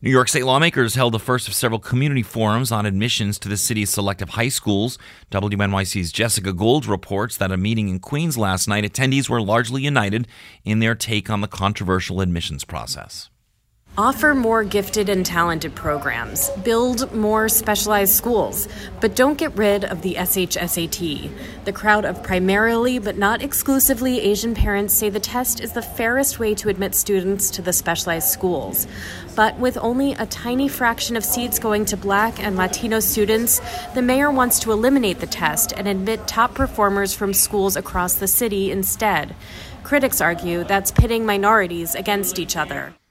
New York State lawmakers held the first of several community forums on admissions to the city's selective high schools. WNYC's Jessica Gould reports that at a meeting in Queens last night, attendees were largely united in their take on the controversial admissions process. Offer more gifted and talented programs, build more specialized schools, but don't get rid of the SHSAT. The crowd of primarily but not exclusively Asian parents say the test is the fairest way to admit students to the specialized schools. But with only a tiny fraction of seats going to Black and Latino students, the mayor wants to eliminate the test and admit top performers from schools across the city instead. Critics argue that's pitting minorities against each other.